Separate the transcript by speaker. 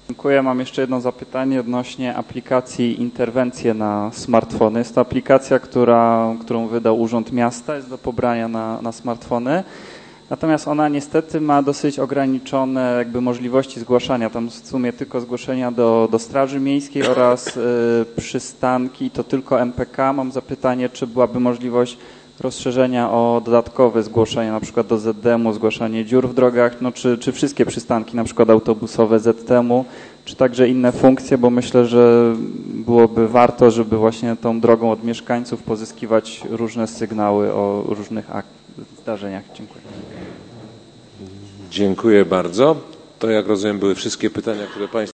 Speaker 1: Dziękuję. Mam jeszcze jedno zapytanie odnośnie aplikacji Interwencje na smartfony. Jest to aplikacja, którą wydał Urząd Miasta, jest do pobrania na smartfony. Natomiast ona niestety ma dosyć ograniczone jakby możliwości zgłaszania. Tam w sumie tylko zgłoszenia do Straży Miejskiej oraz przystanki, to tylko MPK. Mam zapytanie, czy byłaby możliwość rozszerzenia o dodatkowe zgłoszenia, na przykład do ZDM-u, zgłaszanie dziur w drogach, no czy wszystkie przystanki, na przykład autobusowe ZTM-u, czy także inne funkcje, bo myślę, że byłoby warto, żeby właśnie tą drogą od mieszkańców pozyskiwać różne sygnały o różnych zdarzeniach. Dziękuję.
Speaker 2: Dziękuję bardzo. To, jak rozumiem, były wszystkie pytania, które Państwo